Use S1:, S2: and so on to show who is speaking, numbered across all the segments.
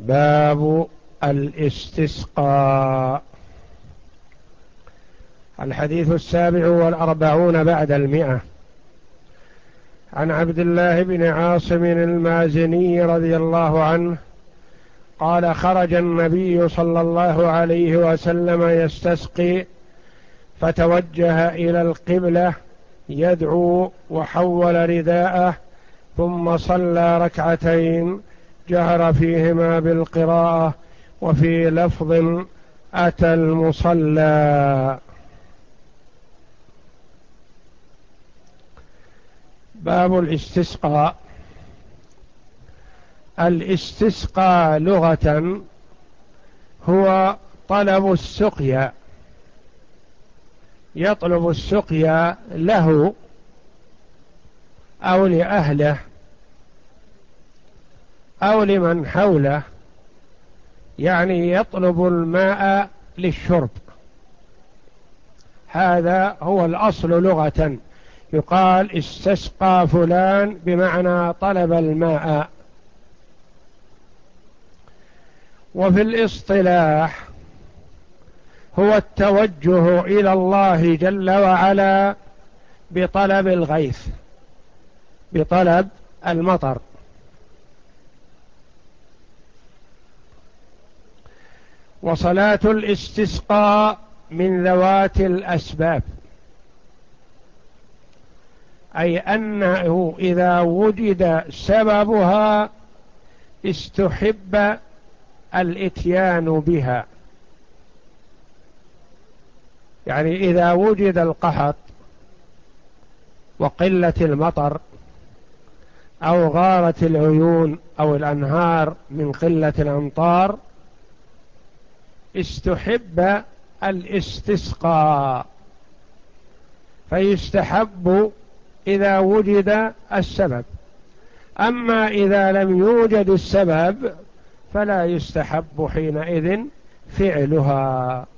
S1: باب الاستسقاء. الحديث 47 بعد 100. عن عبد الله بن عاصم المازني رضي الله عنه قال: خرج النبي صلى الله عليه وسلم يستسقي، فتوجه إلى القبلة يدعو وحول رداءه، ثم صلى ركعتين جهر فيهما بالقراءة، وفي لفظ: أتى المصلى. باب الاستسقاء. الاستسقاء لغة هو طلب السقيا، يطلب السقيا له أو لأهله أو لمن حوله، يعني يطلب الماء للشرب. هذا هو الأصل لغة، يقال استسقى فلان بمعنى طلب الماء. وفي الاصطلاح هو التوجه إلى الله جل وعلا بطلب الغيث، بطلب المطر. وصلاة الاستسقاء من ذوات الأسباب، أي أنه إذا وجد سببها استحب الإتيان بها. يعني إذا وجد القحط وقلة المطر، أو غارت العيون أو الأنهار من قلة الأمطار، استحب الاستسقاء، فيستحب إذا وجد السبب. أما إذا لم يوجد السبب فلا يستحب حينئذ فعلها.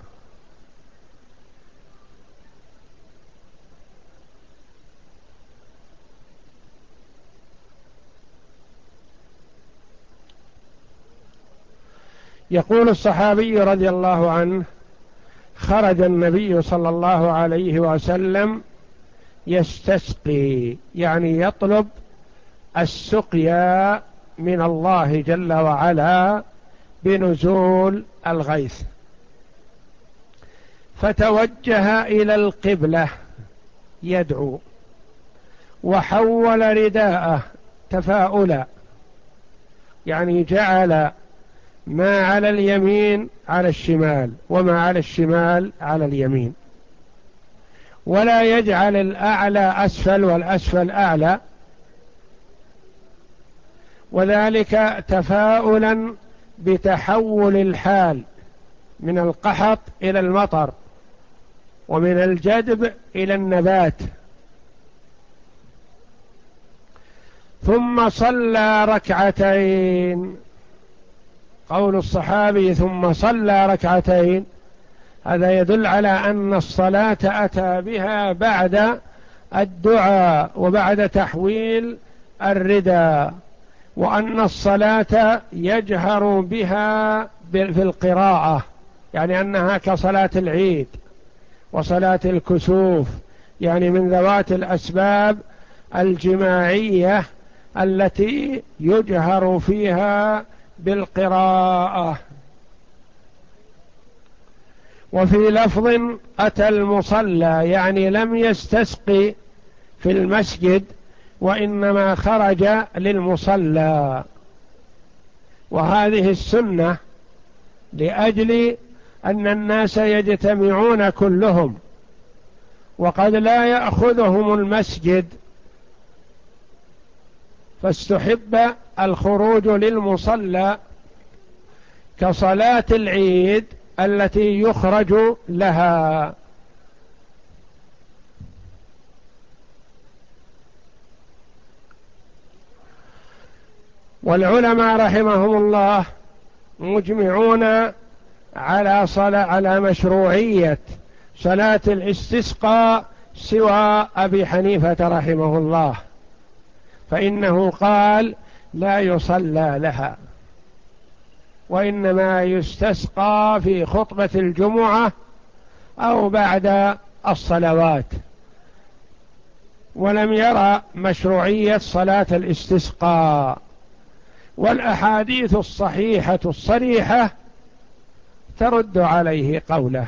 S1: يقول الصحابي رضي الله عنه: خرج النبي صلى الله عليه وسلم يستسقي، يعني يطلب السقيا من الله جل وعلا بنزول الغيث، فتوجه إلى القبلة يدعو، وحول رداءه تفاؤلا، يعني جعل ما على اليمين على الشمال، وما على الشمال على اليمين، ولا يجعل الأعلى أسفل والأسفل أعلى، وذلك تفاؤلا بتحول الحال من القحط إلى المطر، ومن الجدب إلى النبات. ثم صلى ركعتين. قول الصحابي ثم صلى ركعتين هذا يدل على أن الصلاة أتى بها بعد الدعاء وبعد تحويل الرداء، وأن الصلاة يجهر بها في القراءة، يعني أنها كصلاة العيد وصلاة الكسوف، يعني من ذوات الأسباب الجماعية التي يجهر فيها بالقراءة. وفي لفظ: أتى المصلى، يعني لم يستسقي في المسجد، وإنما خرج للمصلى. وهذه السنة لأجل أن الناس يجتمعون كلهم، وقد لا يأخذهم المسجد، فاستحب الخروج للمصلى كصلاة العيد التي يخرج لها. والعلماء رحمهم الله مجمعون على مشروعية صلاة الاستسقاء سوى أبي حنيفة رحمه الله، فإنه قال لا يصلى لها. وإنما يستسقى في خطبة الجمعة أو بعد الصلوات، ولم يرى مشروعية صلاة الاستسقاء. والأحاديث الصحيحة الصريحة ترد عليه قوله،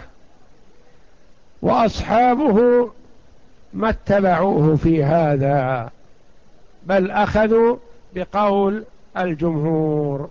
S1: وأصحابه ما اتبعوه في هذا، بل أخذوا بقول الجمهور.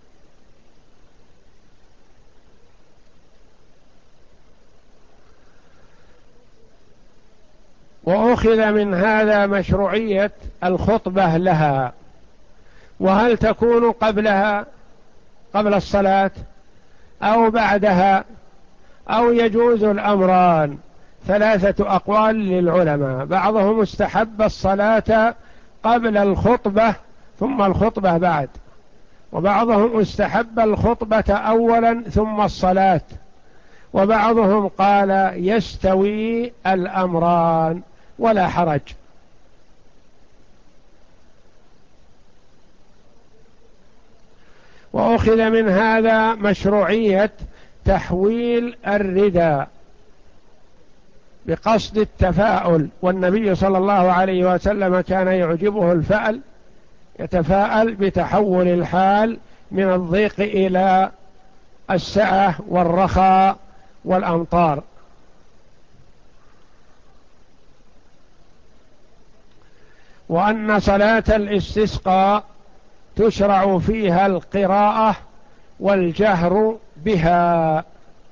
S1: وأخذ من هذا مشروعية الخطبة لها، وهل تكون قبلها قبل الصلاة أو بعدها أو يجوز الأمران؟ ثلاثة أقوال للعلماء، بعضهم استحب الصلاة قبل الخطبة ثم الخطبة بعد، وبعضهم استحب الخطبة أولا ثم الصلاة، وبعضهم قال يستوي الأمران ولا حرج. وأخذ من هذا مشروعية تحويل الرداء بقصد التفاؤل، والنبي صلى الله عليه وسلم كان يعجبه الفأل، يتفاءل بتحول الحال من الضيق إلى السعة والرخاء والأمطار. وأن صلاة الاستسقاء تشرع فيها القراءة والجهر بها.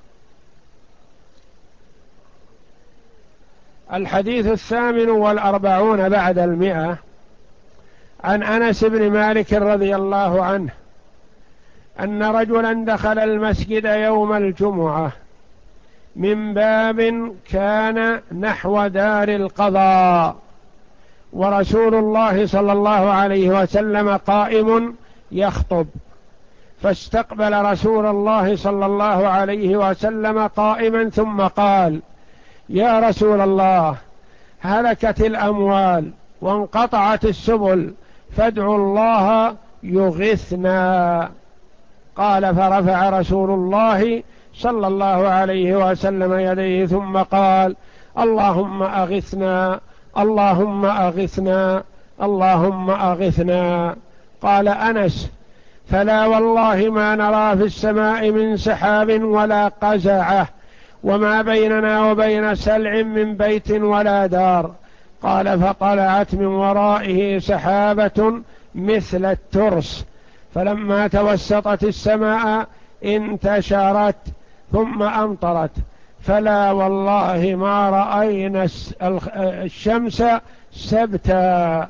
S1: الحديث 48 بعد 100 عن أنس بن مالك رضي الله عنه أن رجلا دخل المسجد يوم الجمعة من باب كان نحو دار القضاء، ورسول الله صلى الله عليه وسلم قائم يخطب، فاستقبل رسول الله صلى الله عليه وسلم قائما ثم قال: يا رسول الله، هلكت الأموال وانقطعت السبل، فادعوا الله يغثنا. قال: فرفع رسول الله صلى الله عليه وسلم يديه ثم قال: اللهم أغثنا، اللهم أغثنا، اللهم أغثنا. قال أنس: فلا والله ما نرى في السماء من سحاب ولا قزعة، وما بيننا وبين سلع من بيت ولا دار. قال: فطلعت من ورائه سحابة مثل الترس، فلما توسطت السماء انتشرت ثم أمطرت، فلا والله ما رأينا الشمس سبتا.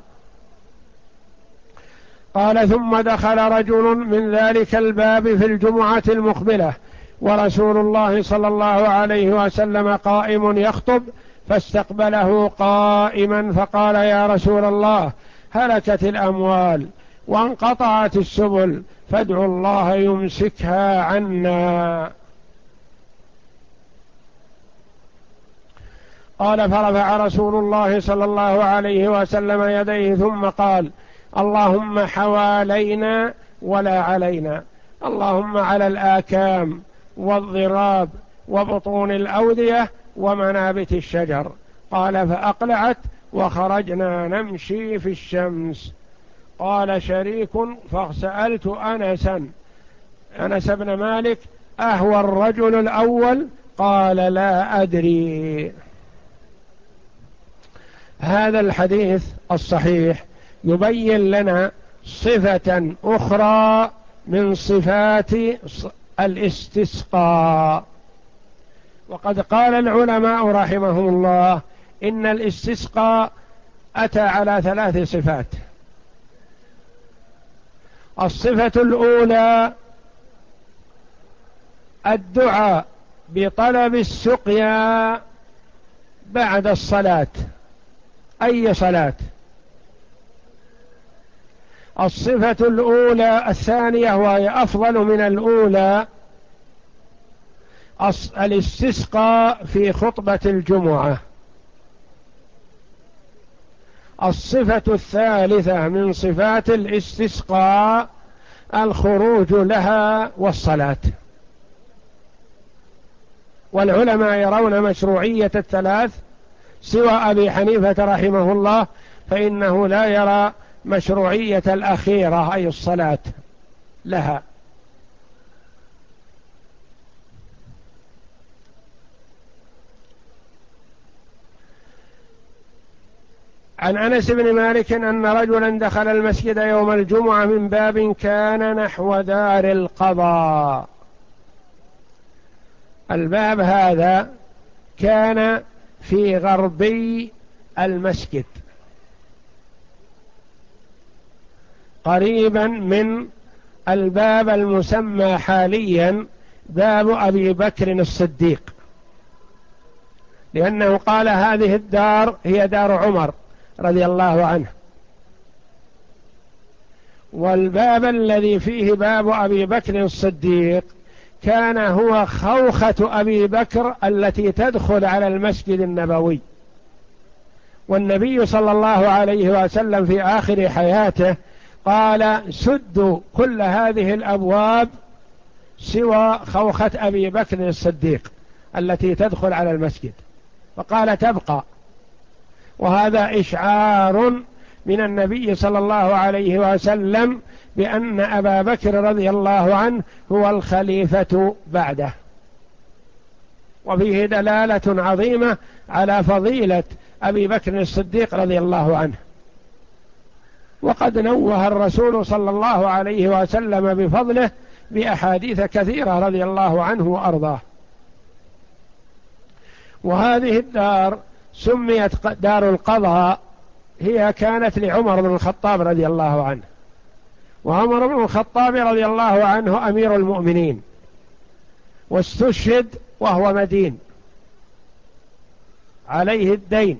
S1: قال: ثم دخل رجل من ذلك الباب في الجمعة المقبلة، ورسول الله صلى الله عليه وسلم قائم يخطب، فاستقبله قائما فقال: يا رسول الله، هلكت الأموال وانقطعت السبل، فادعوا الله يمسكها عنا. قال: فرفع رسول الله صلى الله عليه وسلم يديه ثم قال: اللهم حوالينا ولا علينا، اللهم على الآكام والضراب وبطون الأودية ومنابت الشجر. قال: فأقلعت وخرجنا نمشي في الشمس. قال شريك: فسألت أنس بن مالك: أهو الرجل الأول؟ قال: لا أدري. هذا الحديث الصحيح يبين لنا صفة أخرى من صفات الاستسقاء. وقد قال العلماء رحمهم الله إن الاستسقاء أتى على 3 صفات. الصفة الأولى الدعاء بطلب السقيا بعد الصلاة، أي صلاة. الصفة الأولى الثانية وهي أفضل من الأولى الاستسقاء في خطبة الجمعة. الصفة الثالثة من صفات الاستسقاء الخروج لها والصلاة. والعلماء يرون مشروعية الثلاث سوى أبي حنيفة رحمه الله، فإنه لا يرى مشروعية الأخيرة أي الصلاة لها. عن أنس بن مالك أن رجلا دخل المسجد يوم الجمعة من باب كان نحو دار القضاء. الباب هذا كان في غربي المسجد قريبا من الباب المسمى حاليا باب أبي بكر الصديق، لأنه قال هذه الدار هي دار عمر رضي الله عنه، والباب الذي فيه باب أبي بكر الصديق كان هو خوخة أبي بكر التي تدخل على المسجد النبوي. والنبي صلى الله عليه وسلم في آخر حياته قال سدوا كل هذه الأبواب سوى خوخة أبي بكر الصديق التي تدخل على المسجد، فقال تبقى. وهذا إشعار من النبي صلى الله عليه وسلم بأن أبا بكر رضي الله عنه هو الخليفة بعده، وفيه دلالة عظيمة على فضيلة أبي بكر الصديق رضي الله عنه. وقد نوه الرسول صلى الله عليه وسلم بفضله بأحاديث كثيرة رضي الله عنه وأرضاه. وهذه الدار سميت دار القضاء، هي كانت لعمر بن الخطاب رضي الله عنه، وعمر بن الخطاب رضي الله عنه أمير المؤمنين، واستشهد وهو مدين عليه الدين،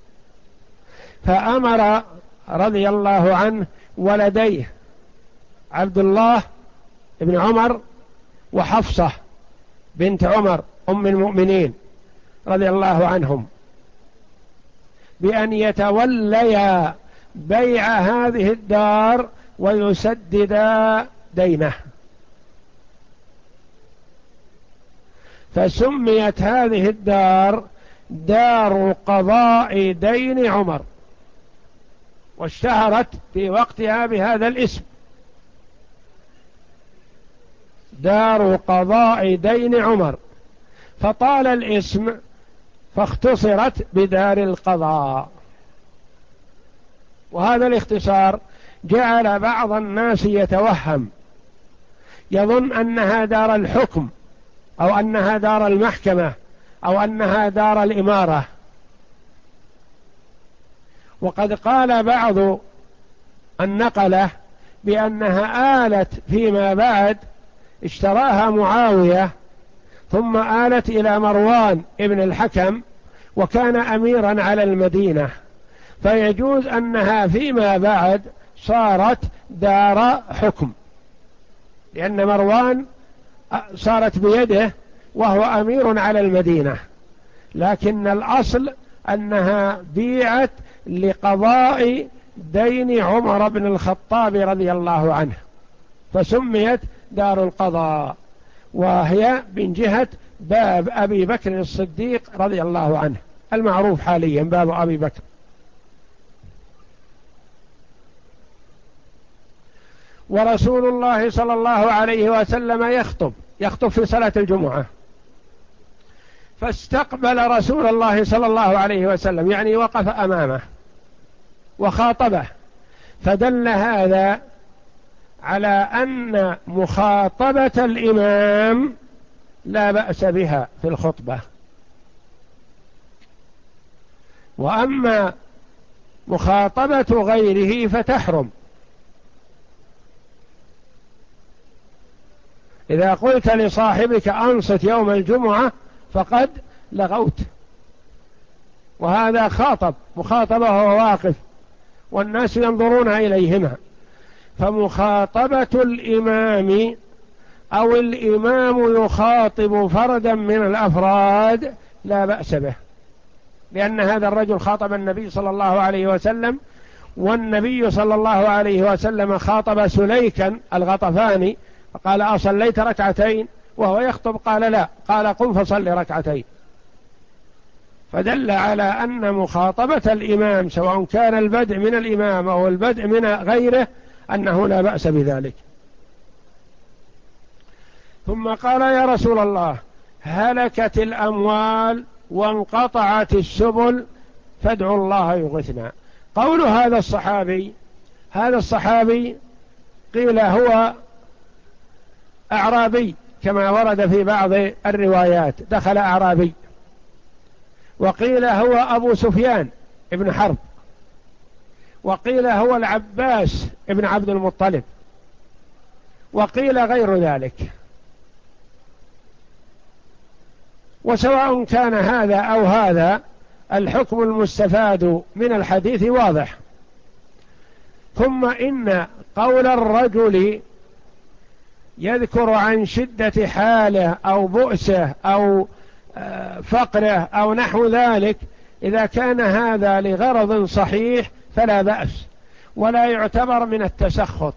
S1: فأمر رضي الله عنه ولديه عبد الله بن عمر وحفصة بنت عمر أم المؤمنين رضي الله عنهم بأن يتوليا بيع هذه الدار ويسددا دينه، فسميت هذه الدار دار قضاء دين عمر، واشتهرت في وقتها بهذا الاسم دار قضاء دين عمر، فطال الاسم فاختصرت بدار القضاء. وهذا الاختصار جعل بعض الناس يتوهم، يظن أنها دار الحكم أو أنها دار المحكمة أو أنها دار الإمارة. وقد قال بعض النقلة بأنها آلت فيما بعد، اشتراها معاوية ثم آلت إلى مروان ابن الحكم وكان أميرا على المدينة، فيجوز أنها فيما بعد صارت دار حكم، لأن مروان صارت بيده وهو أمير على المدينة، لكن الأصل أنها بيعت لقضاء دين عمر بن الخطاب رضي الله عنه، فسميت دار القضاء، وهي من جهة باب أبي بكر الصديق رضي الله عنه المعروف حاليا باب أبي بكر. ورسول الله صلى الله عليه وسلم يخطب في صلاة الجمعة، فاستقبل رسول الله صلى الله عليه وسلم، يعني وقف أمامه وخاطبه، فدل هذا على أن مخاطبة الإمام لا بأس بها في الخطبة، وأما مخاطبة غيره فتحرم. إذا قلت لصاحبك أنصت يوم الجمعة فقد لغوت، وهذا مخاطبة وهو واقف والناس ينظرون إليهما. فمخاطبة الإمام أو الإمام يخاطب فردا من الأفراد لا بأس به، لأن هذا الرجل خاطب النبي صلى الله عليه وسلم والنبي صلى الله عليه وسلم خاطب سليكا الغطفاني فقال أصليت ركعتين وهو يخطب قال لا، قال قم فصل ركعتين. فدل على أن مخاطبة الإمام سواء كان البدء من الإمام أو البدء من غيره أنه لا بأس بذلك. ثم قال يا رسول الله هلكت الأموال وانقطعت السبل فادعوا الله يغثنا. قول هذا الصحابي قيل هو أعرابي كما ورد في بعض الروايات، دخل أعرابي، وقيل هو أبو سفيان ابن حرب، وقيل هو العباس ابن عبد المطلب، وقيل غير ذلك. وسواء كان هذا أو هذا الحكم المستفاد من الحديث واضح. ثم إن قول الرجل يذكر عن شدة حاله أو بؤسه أو فقره أو نحو ذلك، إذا كان هذا لغرض صحيح فلا بأس ولا يعتبر من التسخط،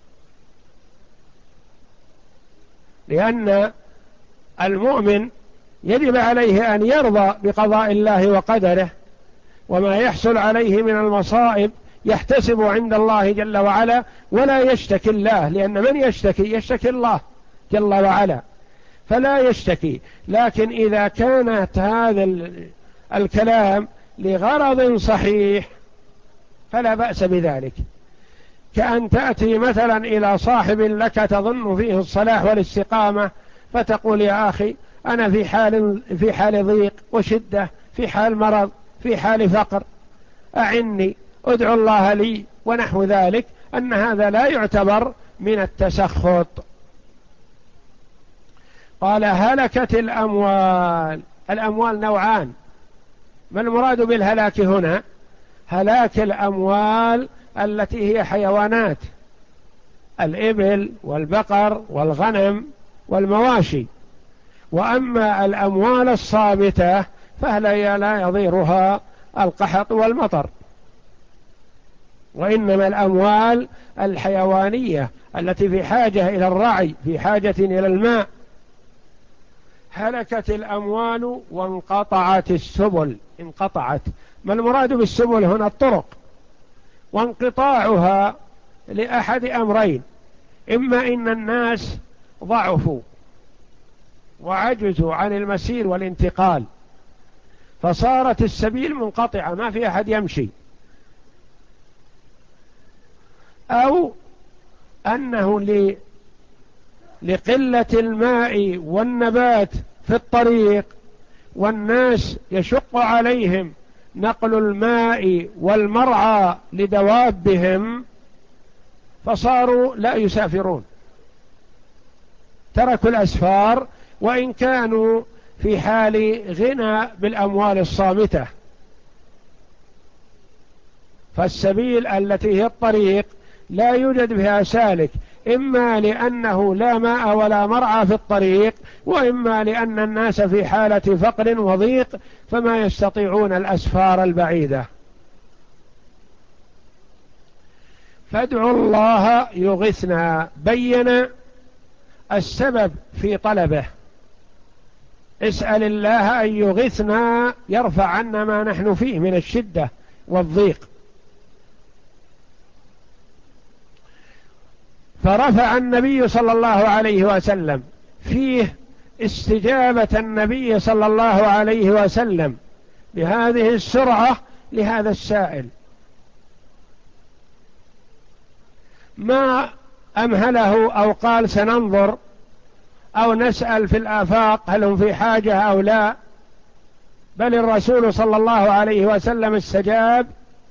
S1: لأن المؤمن يجب عليه أن يرضى بقضاء الله وقدره، وما يحصل عليه من المصائب يحتسب عند الله جل وعلا ولا يشتكي الله، لأن من يشتكي الله جل وعلا فلا يشتكي. لكن إذا كانت هذا الكلام لغرض صحيح فلا بأس بذلك، كأن تأتي مثلا إلى صاحب لك تظن فيه الصلاح والاستقامة فتقول يا أخي أنا في حال ضيق وشدة، في حال مرض، في حال فقر، أعني ادعو الله لي ونحو ذلك، أن هذا لا يعتبر من التسخط. قال هلكت الأموال. الأموال نوعان، ما المراد بالهلاك هنا؟ هلاك الأموال التي هي حيوانات، الإبل والبقر والغنم والمواشي. وأما الأموال الصامتة فهي لا يضيرها القحط والمطر، وإنما الأموال الحيوانية التي في حاجة إلى الرعي، في حاجة إلى الماء. هلكت الأموال وانقطعت السبل. انقطعت، ما المراد بالسبل هنا؟ الطرق، وانقطاعها لأحد أمرين: إما إن الناس ضعفوا وعجزوا عن المسير والانتقال فصارت السبيل منقطعة ما في أحد يمشي، أو أنه لقلة الماء والنبات في الطريق والناس يشق عليهم نقل الماء والمرعى لدوابهم فصاروا لا يسافرون، تركوا الأسفار وإن كانوا في حال غنى بالأموال الصامتة. فالسبيل التي هي الطريق لا يوجد بها سالك، إما لأنه لا ماء ولا مرعى في الطريق، وإما لأن الناس في حالة فقر وضيق فما يستطيعون الأسفار البعيدة. فادعوا الله يغثنا، بين السبب في طلبه، اسأل الله أن يغثنا يرفع عنا ما نحن فيه من الشدة والضيق. فرفع النبي صلى الله عليه وسلم فيه استجابة النبي صلى الله عليه وسلم بهذه السرعة لهذا السائل، ما أمهله أو قال سننظر أو نسأل في الآفاق هل هم في حاجة أو لا، بل الرسول صلى الله عليه وسلم استجاب.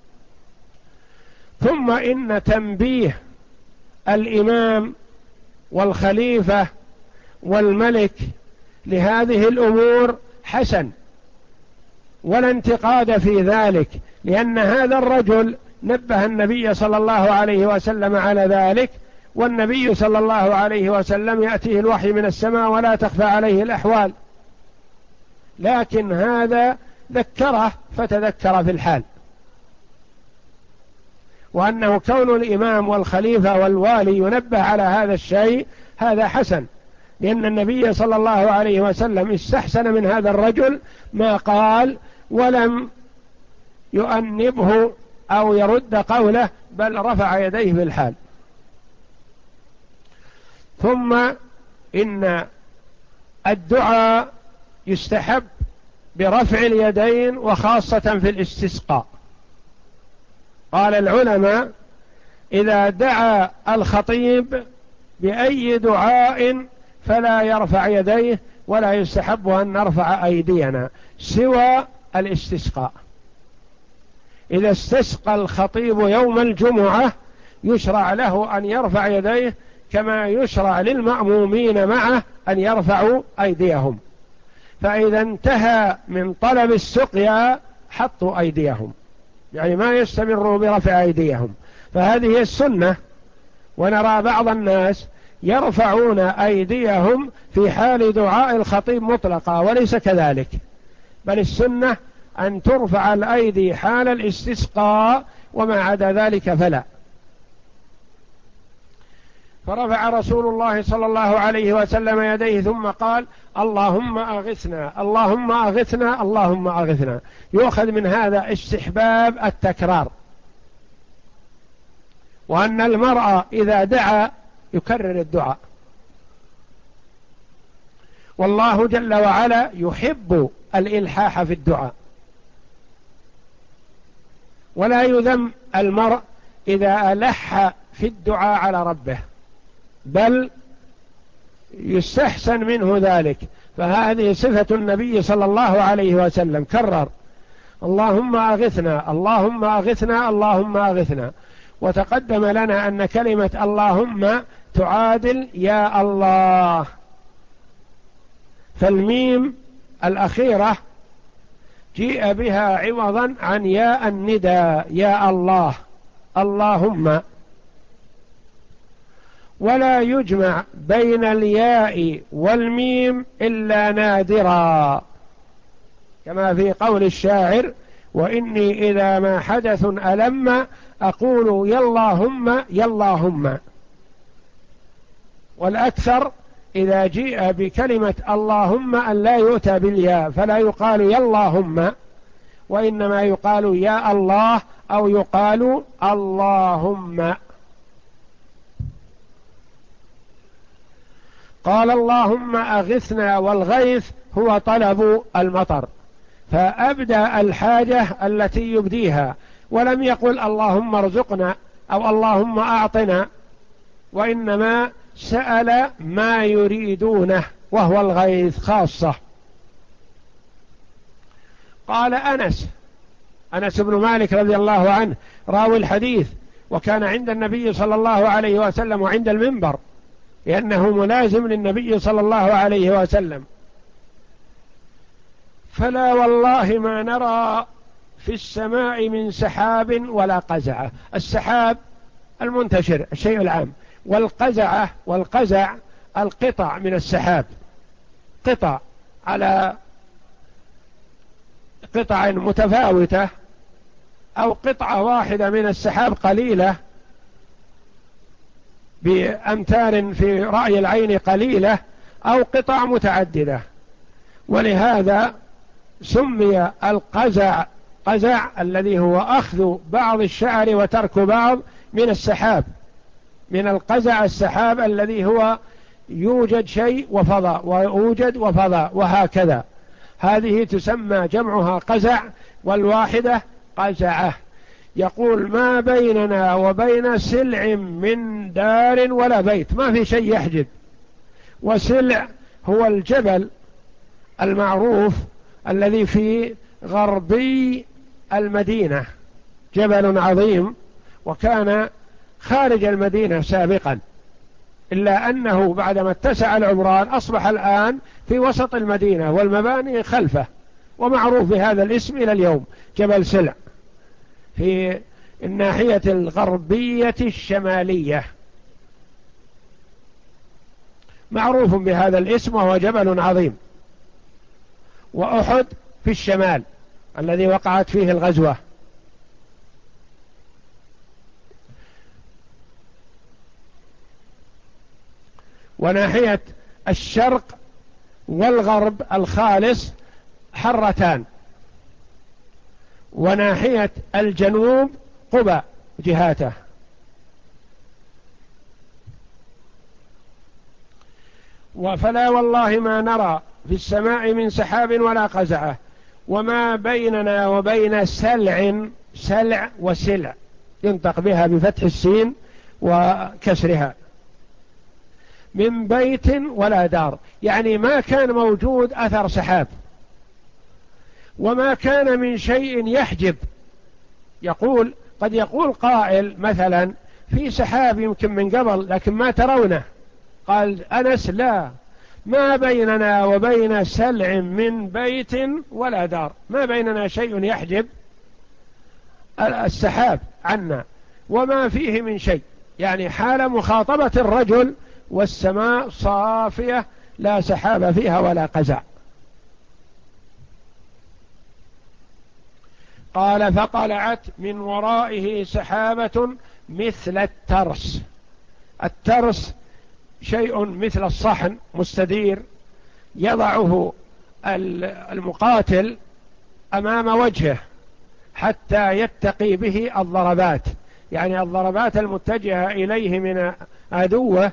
S1: ثم إن تنبيه الإمام والخليفة والملك لهذه الأمور حسن، ولا انتقاد في ذلك، لأن هذا الرجل نبه النبي صلى الله عليه وسلم على ذلك، والنبي صلى الله عليه وسلم يأتيه الوحي من السماء ولا تخفى عليه الأحوال، لكن هذا ذكره فتذكر في الحال. وأنه كون الإمام والخليفة والوالي ينبه على هذا الشيء هذا حسن، لأن النبي صلى الله عليه وسلم استحسن من هذا الرجل ما قال ولم يؤنبه أو يرد قوله، بل رفع يديه بالحال. ثم إن الدعاء يستحب برفع اليدين وخاصة في الاستسقاء. قال العلماء إذا دعا الخطيب بأي دعاء فلا يرفع يديه، ولا يستحب أن نرفع أيدينا سوى الاستسقاء. إذا استسقى الخطيب يوم الجمعة يشرع له أن يرفع يديه، كما يشرع للمأمومين معه أن يرفعوا أيديهم، فإذا انتهى من طلب السقيا حطوا أيديهم، يعني ما يستمروا برفع أيديهم، فهذه السنة. ونرى بعض الناس يرفعون أيديهم في حال دعاء الخطيب مطلقا، وليس كذلك، بل السنة أن ترفع الأيدي حال الاستسقاء، وما عدا ذلك فلا. فرفع رسول الله صلى الله عليه وسلم يديه ثم قال اللهم أغثنا اللهم أغثنا اللهم أغثنا. يؤخذ من هذا استحباب التكرار، وأن المرء إذا دعا يكرر الدعاء، والله جل وعلا يحب الإلحاح في الدعاء، ولا يذم المرء إذا ألح في الدعاء على ربه، بل يستحسن منه ذلك. فهذه صفة النبي صلى الله عليه وسلم، كرر اللهم أغثنا اللهم أغثنا اللهم أغثنا. وتقدم لنا أن كلمة اللهم تعادل يا الله، فالميم الأخيرة جيء بها عوضا عن ياء الندى يا الله اللهم، ولا يجمع بين الياء والميم إلا نادرا، كما في قول الشاعر وإني إذا ما حدث ألم أقول ياللهم ياللهم. والأكثر إذا جيء بكلمة اللهم أن لا يؤتى بالياء، فلا يقال ياللهم، وإنما يقال يا الله أو يقال اللهم. قال اللهم أغثنا، والغيث هو طلب المطر، فأبدأ الحاجة التي يبديها، ولم يقل اللهم ارزقنا أو اللهم أعطنا، وإنما سأل ما يريدونه وهو الغيث خاصة. قال أنس بن مالك رضي الله عنه راوي الحديث، وكان عند النبي صلى الله عليه وسلم وعند المنبر، لأنه ملازم للنبي صلى الله عليه وسلم، فلا والله ما نرى في السماء من سحاب ولا قزعة. السحاب المنتشر الشيء العام، والقزع القطع من السحاب، قطع على قطع متفاوتة، أو قطعة واحدة من السحاب قليلة بأمتار في رأي العين قليلة، أو قطع متعددة. ولهذا سمي القزع قزع الذي هو أخذ بعض الشعر وترك بعض من السحاب، من القزع السحاب الذي هو يوجد شيء وفضاء ويوجد وفضاء وهكذا، هذه تسمى جمعها قزع، والواحدة قزعة. يقول ما بيننا وبين سلع من دار ولا بيت، ما في شيء يحجب. وسلع هو الجبل المعروف الذي في غربي المدينة، جبل عظيم، وكان خارج المدينة سابقا، إلا أنه بعدما اتسع العمران أصبح الآن في وسط المدينة والمباني خلفه، ومعروف بهذا الاسم إلى اليوم، جبل سلع في الناحية الغربية الشمالية، معروف بهذا الاسم، وهو جبل عظيم. وأحد في الشمال الذي وقعت فيه الغزوة، وناحية الشرق والغرب الخالص حرتان، وناحية الجنوب قبى جهاته. فلا والله ما نرى في السماء من سحاب ولا قزعة، وما بيننا وبين سلع وسلع ينطق بها بفتح السين وكسرها، من بيت ولا دار، يعني ما كان موجود أثر سحاب، وما كان من شيء يحجب. قد يقول قائل مثلا في سحاب يمكن من قبل لكن ما ترونه، قال أنس لا، ما بيننا وبين سلع من بيت ولا دار، ما بيننا شيء يحجب السحاب عنا وما فيه من شيء، يعني حال مخاطبة الرجل والسماء صافية لا سحاب فيها ولا قزع. قال فطلعت من ورائه سحابة مثل الترس. الترس شيء مثل الصحن مستدير يضعه المقاتل أمام وجهه حتى يتقي به الضربات، يعني الضربات المتجهة إليه من عدوه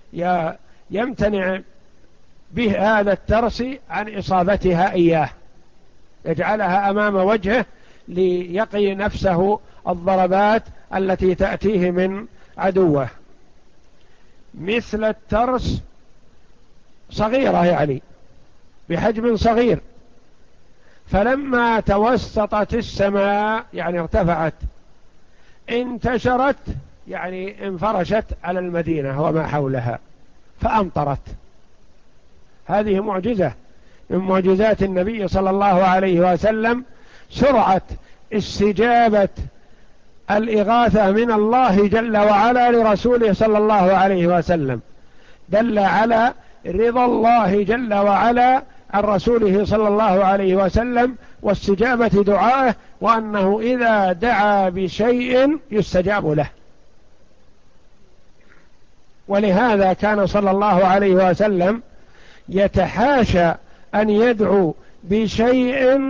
S1: يمتنع به هذا الترس عن إصابتها إياه، يجعلها أمام وجهه ليقي نفسه الضربات التي تأتيه من عدوه. مثل الترس صغيرة يعني بحجم صغير، فلما توسطت السماء يعني ارتفعت، انتشرت يعني انفرشت على المدينة وما حولها فأمطرت. هذه معجزة من معجزات النبي صلى الله عليه وسلم، سرعة استجابة الإغاثة من الله جل وعلا لرسوله صلى الله عليه وسلم، دل على رضا الله جل وعلا عن رسوله صلى الله عليه وسلم واستجابة دعائه، وأنه إذا دعا بشيء يستجاب له. ولهذا كان صلى الله عليه وسلم يتحاشى أن يدعو بشيء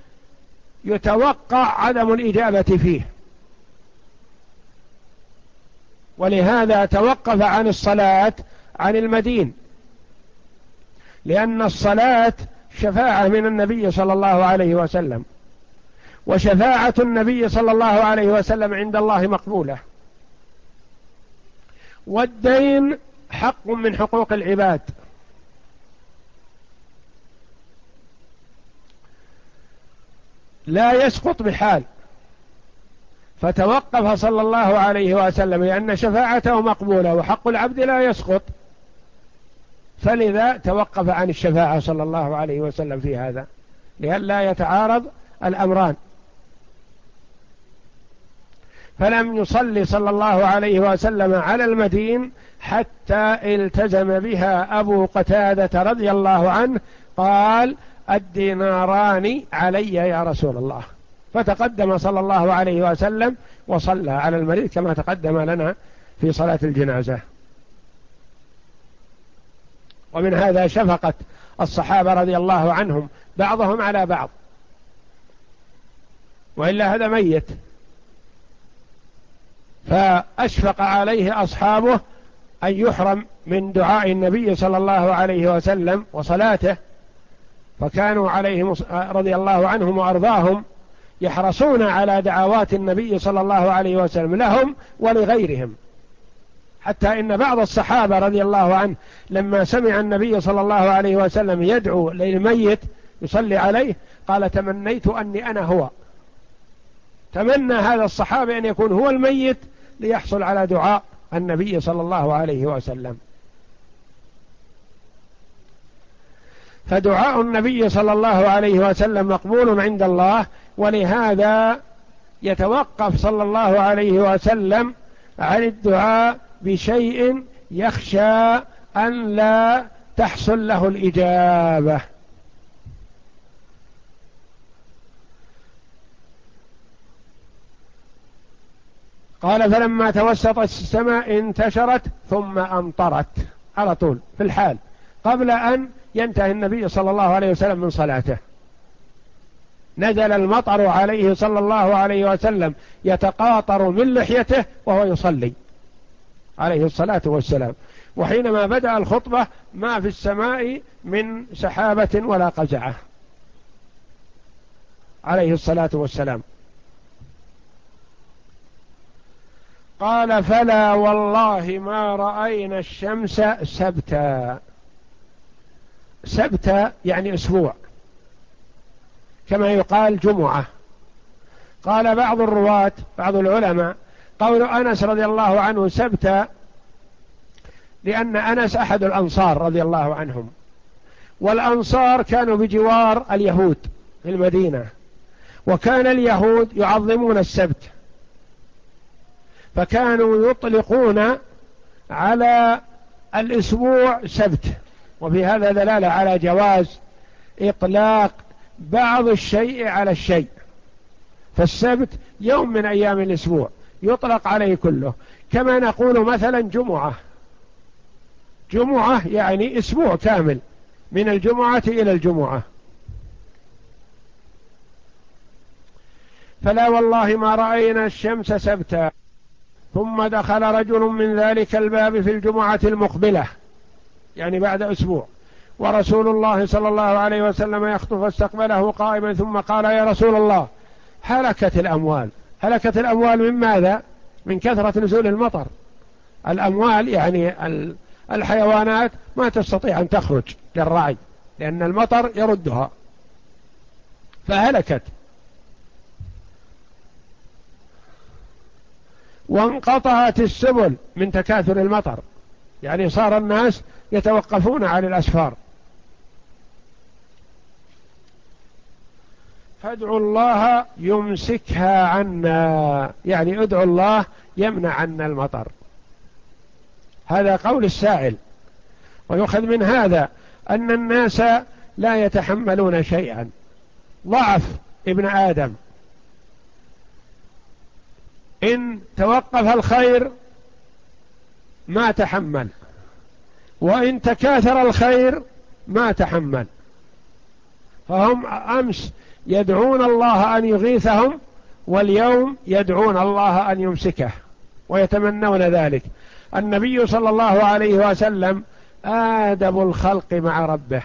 S1: يتوقع عدم الإجابة فيه، ولهذا توقف عن الصلاة عن المدين، لأن الصلاة شفاعة من النبي صلى الله عليه وسلم، وشفاعة النبي صلى الله عليه وسلم عند الله مقبولة، والدين حق من حقوق العباد. لا يسقط بحال، فتوقف صلى الله عليه وسلم لأن شفاعته مقبولة وحق العبد لا يسقط، فلذا توقف عن الشفاعة صلى الله عليه وسلم في هذا لئلا يتعارض الأمران. فلم يصلي صلى الله عليه وسلم على المدين حتى التزم بها أبو قتادة رضي الله عنه، قال الديناران علي يا رسول الله، فتقدم صلى الله عليه وسلم وصلى على المريض كما تقدم لنا في صلاة الجنازة. ومن هذا شفقة الصحابة رضي الله عنهم بعضهم على بعض، وإلا هذا ميت، فأشفق عليه أصحابه أن يحرم من دعاء النبي صلى الله عليه وسلم وصلاته، فكانوا عليهم رضي الله عنهم وأرضاهم يحرصون على دعوات النبي صلى الله عليه وسلم لهم ولغيرهم، حتى إن بعض الصحابة رضي الله عنه لما سمع النبي صلى الله عليه وسلم يدعو للميت يصلي عليه قال تمنيت أني أنا هو. تمنى هذا الصحابي أن يكون هو الميت ليحصل على دعاء النبي صلى الله عليه وسلم. فدعاء النبي صلى الله عليه وسلم مقبول عند الله، ولهذا يتوقف صلى الله عليه وسلم عن الدعاء بشيء يخشى أن لا تحصل له الإجابة. قال فلما توسطت السماء انتشرت ثم أمطرت. على طول في الحال قبل أن ينتهي النبي صلى الله عليه وسلم من صلاته. نزل المطر عليه صلى الله عليه وسلم يتقاطر من لحيته وهو يصلي عليه الصلاة والسلام. وحينما بدأ الخطبة ما في السماء من سحابة ولا قزعة عليه الصلاة والسلام. قال فلا والله ما رأينا الشمس سبتا. سبتا يعني أسبوع، كما يقال جمعة. قال بعض الرواة بعض العلماء قول أنس رضي الله عنه سبتا لأن أنس أحد الأنصار رضي الله عنهم، والأنصار كانوا بجوار اليهود في المدينة، وكان اليهود يعظمون السبت، فكانوا يطلقون على الأسبوع سبت. وفي هذا دلالة على جواز إطلاق بعض الشيء على الشيء، فالسبت يوم من أيام الأسبوع يطلق عليه كله، كما نقول مثلا جمعة. جمعة يعني أسبوع كامل من الجمعة إلى الجمعة. فلا والله ما رأينا الشمس سبتا. ثم دخل رجل من ذلك الباب في الجمعة المقبلة يعني بعد أسبوع، ورسول الله صلى الله عليه وسلم يخطب، فاستقبله قائما ثم قال يا رسول الله هلكت الأموال. هلكت الأموال من ماذا؟ من كثرة نزول المطر. الأموال يعني الحيوانات ما تستطيع أن تخرج للرعي لأن المطر يردها فهلكت. وانقطعت السبل من تكاثر المطر، يعني صار الناس يتوقفون عن الأسفار. فادعوا الله يمسكها عنا، يعني ادعوا الله يمنع عنا المطر. هذا قول السائل. ويؤخذ من هذا أن الناس لا يتحملون شيئا، ضعف ابن آدم، إن توقف الخير ما تحمل، وإن تكاثر الخير ما تحمل. فهم أمس يدعون الله أن يغيثهم، واليوم يدعون الله أن يمسكه ويتمنون ذلك. النبي صلى الله عليه وسلم آدب الخلق مع ربه،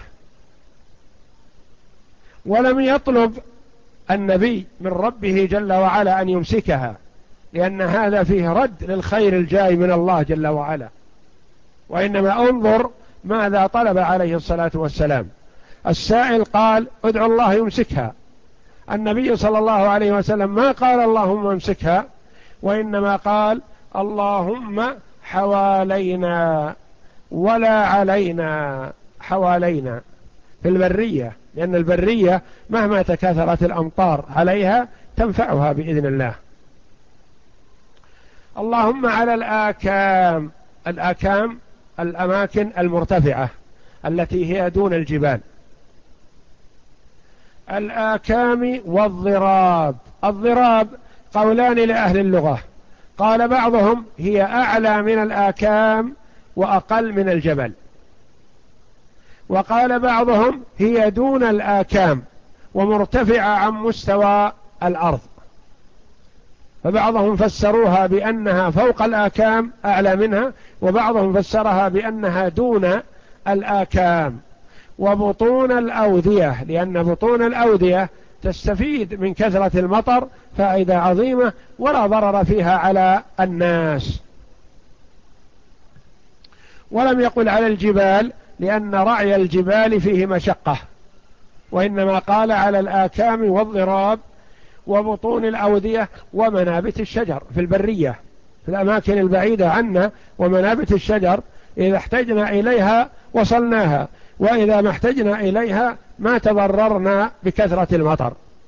S1: ولم يطلب النبي من ربه جل وعلا أن يمسكها، لأن هذا فيه رد للخير الجاي من الله جل وعلا، وإنما انظر ماذا طلب عليه الصلاة والسلام. السائل قال ادعو الله يمسكها، النبي صلى الله عليه وسلم ما قال اللهم امسكها، وإنما قال اللهم حوالينا ولا علينا. حوالينا في البرية، لأن البرية مهما تكاثرت الأمطار عليها تنفعها بإذن الله. اللهم على الآكام. الآكام الأماكن المرتفعة التي هي دون الجبال. الآكام والضراب. الضراب قولان لأهل اللغة، قال بعضهم هي أعلى من الآكام وأقل من الجبل، وقال بعضهم هي دون الآكام ومرتفعة عن مستوى الأرض، فبعضهم فسروها بأنها فوق الآكام أعلى منها، وبعضهم فسرها بأنها دون الآكام. وبطون الأودية، لأن بطون الأودية تستفيد من كثرة المطر فائدة عظيمة ولا ضرر فيها على الناس. ولم يقل على الجبال لأن رعي الجبال فيه مشقة، وإنما قال على الآكام والضراب وبطون الأودية ومنابت الشجر في البرية، في الأماكن البعيدة عنا، ومنابت الشجر إذا احتجنا إليها وصلناها، وإذا ما احتجنا إليها ما تضررنا بكثرة المطر.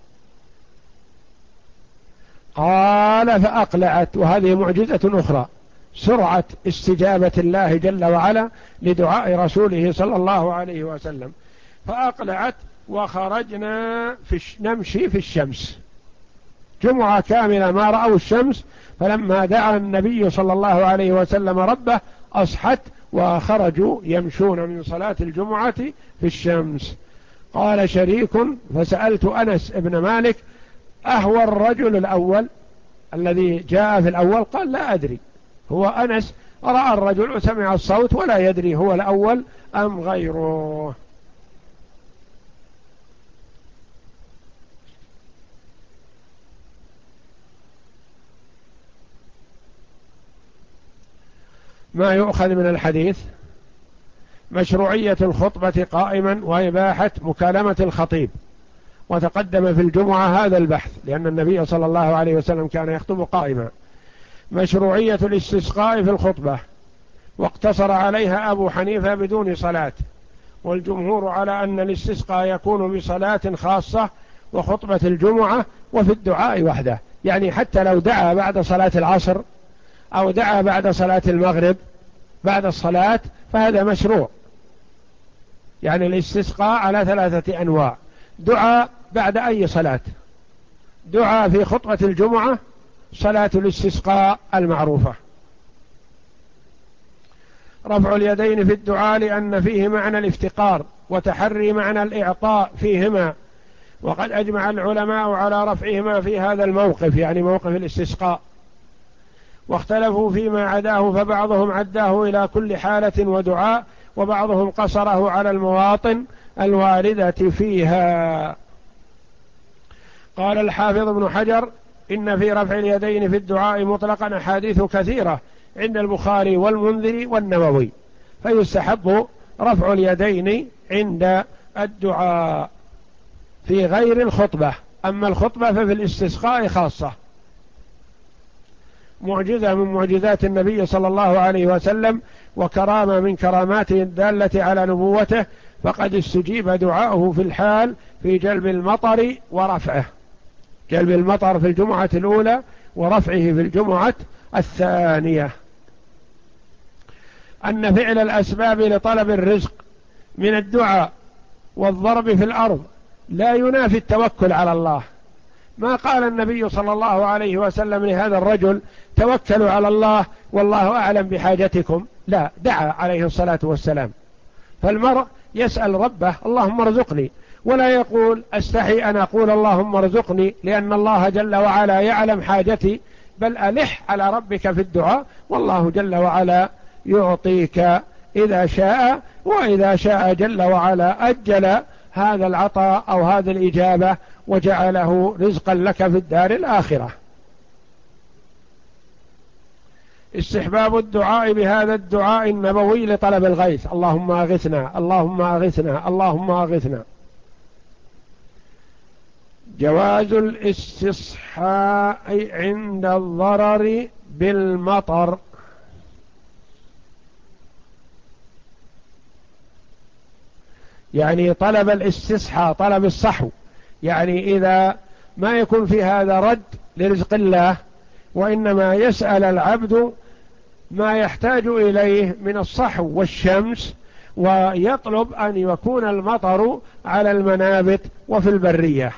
S1: قال فأقلعت. وهذه معجزة أخرى، سرعة استجابة الله جل وعلا لدعاء رسوله صلى الله عليه وسلم. فأقلعت وخرجنا نمشي في الشمس. جمعة كاملة ما رأوا الشمس، فلما دعا النبي صلى الله عليه وسلم ربه أصحت وخرجوا يمشون من صلاة الجمعة في الشمس. قال شريك: فسألت أنس بن مالك: أهو الرجل الأول الذي جاء في الأول؟ قال: لا أدري. هو أنس رأى الرجل وسمع الصوت ولا يدري هو الأول أم غيره. ما يؤخذ من الحديث: مشروعية الخطبة قائما وإباحة مكالمة الخطيب، وتقدم في الجمعة هذا البحث لأن النبي صلى الله عليه وسلم كان يخطب قائما. مشروعية الاستسقاء في الخطبة، واقتصر عليها أبو حنيفة بدون صلاة، والجمهور على أن الاستسقاء يكون بصلاة خاصة وخطبة الجمعة وفي الدعاء وحده، يعني حتى لو دعا بعد صلاة العصر أو دعا بعد صلاة المغرب بعد الصلاة فهذا مشروع. يعني الاستسقاء على 3 أنواع: دعاء بعد أي صلاة، دعاء في خطبة الجمعة، صلاة الاستسقاء المعروفة. رفع اليدين في الدعاء لأن فيه معنى الافتقار وتحري معنى الإعطاء فيهما، وقد أجمع العلماء على رفعهما في هذا الموقف، يعني موقف الاستسقاء، واختلفوا فيما عداه، فبعضهم عداه إلى كل حالة ودعاء، وبعضهم قصره على المواطن الواردة فيها. قال الحافظ ابن حجر: إن في رفع اليدين في الدعاء مطلقا أحاديث كثيرة عند البخاري والمنذري والنووي، فيستحب رفع اليدين عند الدعاء في غير الخطبة، أما الخطبة ففي الاستسقاء خاصة. معجزة من معجزات النبي صلى الله عليه وسلم وكرامة من كراماته الدالة على نبوته، فقد استجيب دعاؤه في الحال في جلب المطر ورفعه، جلب المطر في الجمعة الأولى ورفعه في الجمعة الثانية. أن فعل الأسباب لطلب الرزق من الدعاء والضرب في الأرض لا ينافي التوكل على الله. ما قال النبي صلى الله عليه وسلم لهذا الرجل: توكلوا على الله والله أعلم بحاجتكم، لا، دعا عليه الصلاة والسلام. فالمرء يسأل ربه: اللهم ارزقني، ولا يقول: استحي أن أقول اللهم ارزقني، لأن الله جل وعلا يعلم حاجتي، بل ألح على ربك في الدعاء، والله جل وعلا يعطيك إذا شاء، وإذا شاء جل وعلا أجل هذا العطاء أو هذه الإجابة وجعله رزقا لك في الدار الآخرة. استحباب الدعاء بهذا الدعاء النبوي لطلب الغيث: اللهم أغثنا، اللهم أغثنا، اللهم أغثنا. جواز الاستصحاء عند الضرر بالمطر، يعني طلب الاستصحاء طلب الصحو، يعني إذا ما يكون في هذا رد لرزق الله، وإنما يسأل العبد ما يحتاج إليه من الصحو والشمس، ويطلب أن يكون المطر على المنابت وفي البرية.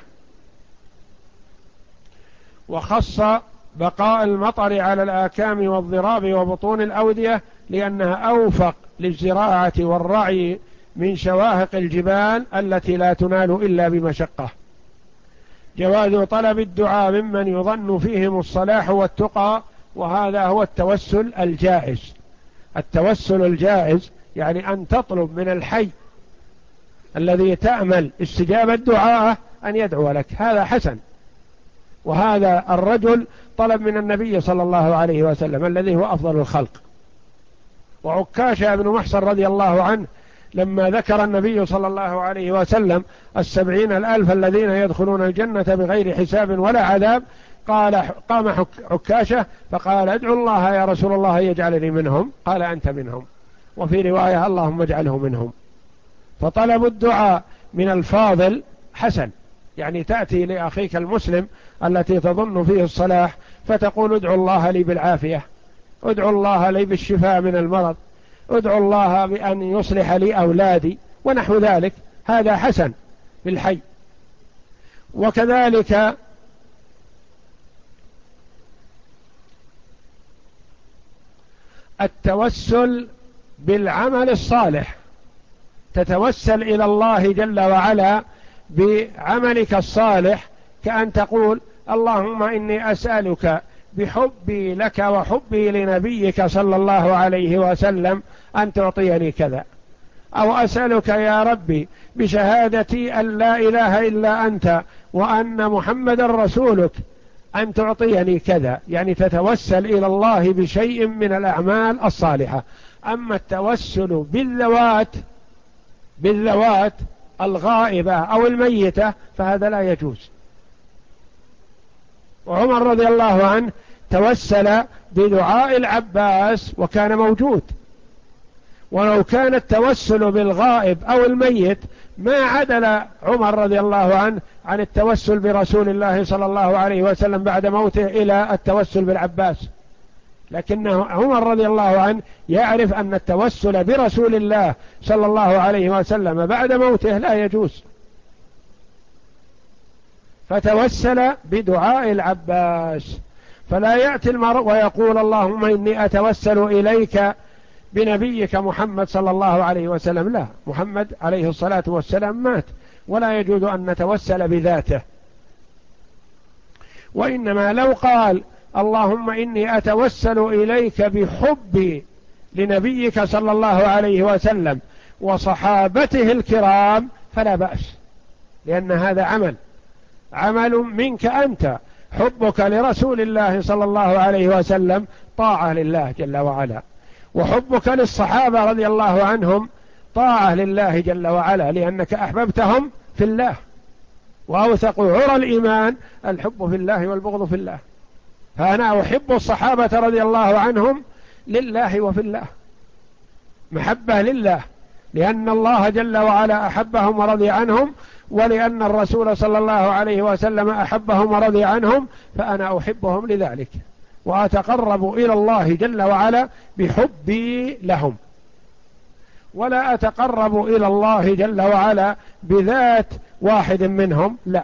S1: وخص بقاء المطر على الآكام والضراب وبطون الأودية لأنها أوفق للزراعة والرعي من شواهق الجبال التي لا تنال إلا بمشقة. جواز طلب الدعاء ممن يظن فيهم الصلاح والتقى، وهذا هو التوسل الجائز. التوسل الجائز يعني أن تطلب من الحي الذي تأمل استجابة دعاءه أن يدعو لك، هذا حسن. وهذا الرجل طلب من النبي صلى الله عليه وسلم الذي هو أفضل الخلق. وعكاشة بن محصن رضي الله عنه لما ذكر النبي صلى الله عليه وسلم 70,000 الذين يدخلون الجنة بغير حساب ولا عذاب، قام عكاشة فقال: ادعو الله يا رسول الله يجعلني منهم، قال: أنت منهم. وفي رواية: اللهم اجعله منهم. فطلب الدعاء من الفاضل حسن، يعني تأتي لأخيك المسلم التي تظن فيه الصلاح فتقول: ادعو الله لي بالعافية، ادعو الله لي بالشفاء من المرض، ادعو الله بأن يصلح لي أولادي ونحو ذلك، هذا حسن بالحي. وكذلك التوسل بالعمل الصالح، تتوسل إلى الله جل وعلا بعملك الصالح، كأن تقول اللهم إني أسألك بحبي لك وحبي لنبيك صلى الله عليه وسلم أن تعطيني كذا، أو أسألك يا ربي بشهادتي أن لا إله إلا أنت وأن محمد رسولك أن تعطيني كذا. يعني تتوسل إلى الله بشيء من الأعمال الصالحة. أما التوسل بالذوات الغائبة أو الميتة فهذا لا يجوز. وعمر رضي الله عنه توسل بدعاء العباس وكان موجود، ولو كان التوسل بالغائب أو الميت ما عدل عمر رضي الله عنه عن التوسل برسول الله صلى الله عليه وسلم بعد موته إلى التوسل بالعباس، لكنه عمر رضي الله عنه يعرف أن التوسل برسول الله صلى الله عليه وسلم بعد موته لا يجوز، فتوسل بدعاء العباس. فلا يأتي المرء ويقول اللهم إني أتوسل إليك بنبيك محمد صلى الله عليه وسلم، لا، محمد عليه الصلاة والسلام مات ولا يجوز أن نتوسل بذاته. وإنما لو قال اللهم إني أتوسل إليك بحبي لنبيك صلى الله عليه وسلم وصحابته الكرام فلا بأس، لأن هذا عمل منك أنت، حبك لرسول الله صلى الله عليه وسلم طاعة لله جل وعلا، وحبك للصحابة رضي الله عنهم طاعة لله جل وعلا، لأنك أحببتهم في الله، وأوثق عرى الإيمان الحب في الله والبغض في الله. فأنا أحب الصحابة رضي الله عنهم لله وفي الله، محبة لله، لأن الله جل وعلا أحبهم ورضي عنهم، ولأن الرسول صلى الله عليه وسلم أحبهم ورضي عنهم، فأنا أحبهم لذلك، وأتقرب إلى الله جل وعلا بحبي لهم، ولا أتقرب إلى الله جل وعلا بذات واحد منهم، لا.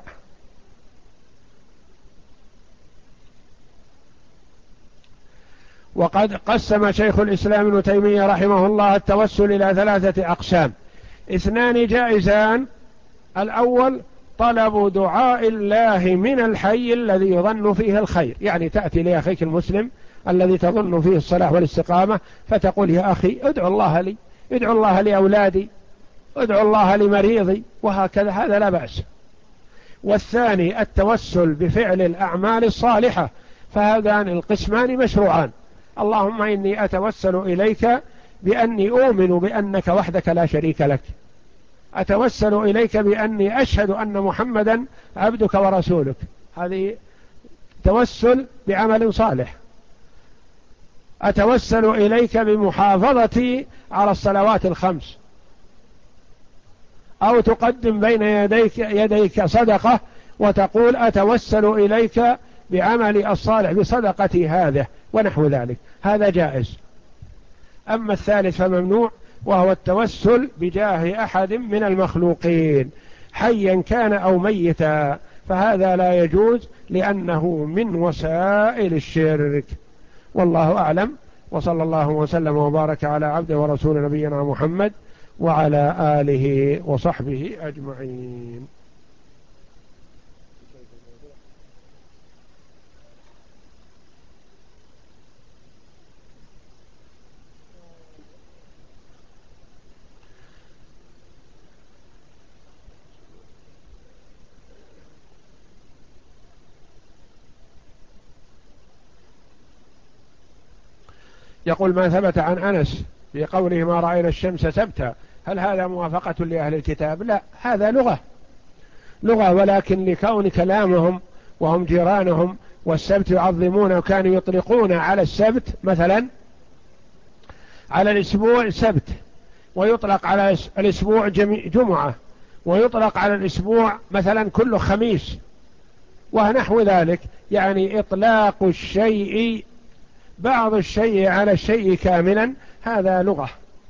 S1: وقد قسم شيخ الإسلام ابن تيمية رحمه الله التوسل إلى 3 أقسام: 2 جائزان: الأول طلب دعاء الله من الحي الذي يظن فيه الخير، يعني تأتي لأخيك المسلم الذي تظن فيه الصلاح والاستقامة فتقول يا أخي ادعو الله لي، ادعو الله لأولادي، ادعو الله لمريضي، وهكذا، هذا لا بأس. والثاني التوسل بفعل الأعمال الصالحة، فهذان القسمان مشروعان: اللهم إني أتوسل إليك بأني أؤمن بأنك وحدك لا شريك لك، أتوسل إليك بأني أشهد أن محمدا عبدك ورسولك، هذه توسل بعمل صالح. أتوسل إليك بمحافظتي على الصلوات ال5، أو تقدم بين يديك صدقة وتقول أتوسل إليك بعملي الصالح بصدقتي هذه ونحو ذلك، هذا جائز. أما الثالث فممنوع، وهو التوسل بجاه أحد من المخلوقين حيا كان أو ميتا، فهذا لا يجوز لأنه من وسائل الشرك. والله أعلم، وصلى الله وسلم وبارك على عبده ورسول نبينا محمد وعلى آله وصحبه أجمعين. يقول: ما ثبت عن أنس في قوله ما رأينا الشمس سبتا، هل هذا موافقة لأهل الكتاب؟ لا، هذا لغة، ولكن لكون كلامهم وهم جيرانهم والسبت يعظمونه، وكانوا يطلقون على السبت مثلا على الأسبوع سبت، ويطلق على الأسبوع جمعة، ويطلق على الأسبوع مثلا كله خميس ونحو ذلك، يعني إطلاق الشيء بعض الشيء على الشيء كاملا، هذا لغة.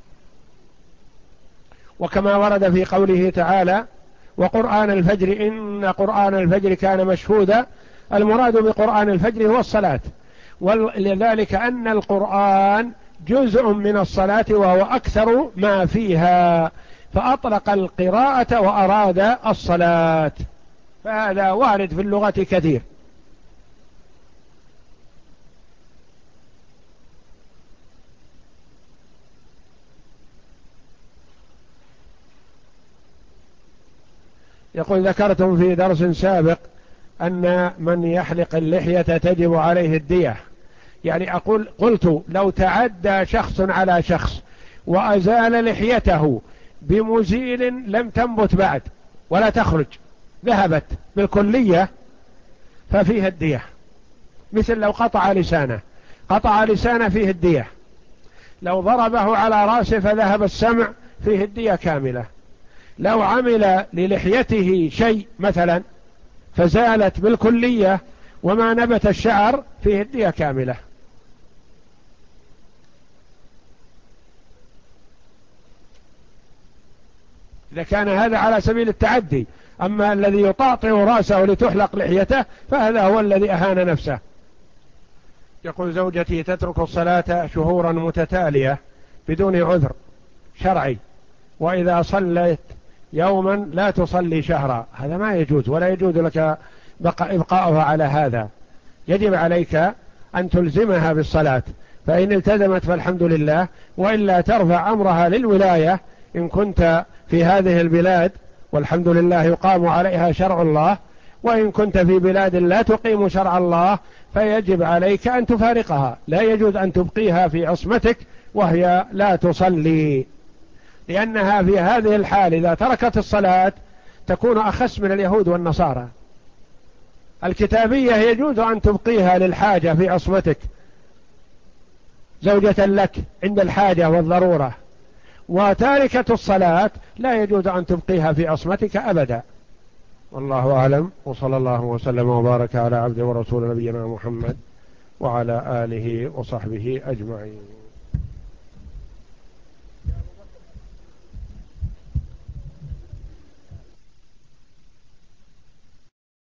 S1: وكما ورد في قوله تعالى: وقرآن الفجر إن قرآن الفجر كان مشهودا، المراد بقرآن الفجر هو الصلاة، ولذلك أن القرآن جزء من الصلاة وهو أكثر ما فيها، فأطلق القراءة وأراد الصلاة، فهذا وارد في اللغة كثير. يقول ذكرتم في درس سابق أن من يحلق اللحية تجب عليه الدية، يعني قلت لو تعدى شخص على شخص وأزال لحيته بمزيل لم تنبت بعد ولا تخرج، ذهبت بالكلية، ففيها الدية. مثل لو قطع لسانه فيه الدية، لو ضربه على رأسه فذهب السمع فيه الدية كاملة، لو عمل للحيته شيء مثلا فزالت بالكلية وما نبت الشعر فيه الدية كاملة. إذا كان هذا على سبيل التعدي، أما الذي يطاطئ رأسه لتحلق لحيته فهذا هو الذي أهان نفسه. يقول زوجتي تترك الصلاة شهورا متتالية بدون عذر شرعي، وإذا صليت يوما لا تصلي شهرا، هذا ما يجوز، ولا يجوز لك إبقاؤها على هذا. يجب عليك أن تلزمها بالصلاة، فإن التزمت فالحمد لله، وإلا ترفع أمرها للولاية إن كنت في هذه البلاد والحمد لله يقام عليها شرع الله، وإن كنت في بلاد لا تقيم شرع الله فيجب عليك أن تفارقها، لا يجوز أن تبقيها في عصمتك وهي لا تصلي، لأنها في هذه الحال إذا تركت الصلاة تكون أخس من اليهود والنصارى. الكتابية يجوز أن تبقيها للحاجة في عصمتك زوجة لك عند الحاجة والضرورة، وتاركة الصلاة لا يجوز أن تبقيها في عصمتك أبدا. والله أعلم، وصلى الله وسلم وبارك على عبد ورسول نبينا محمد وعلى آله وصحبه أجمعين.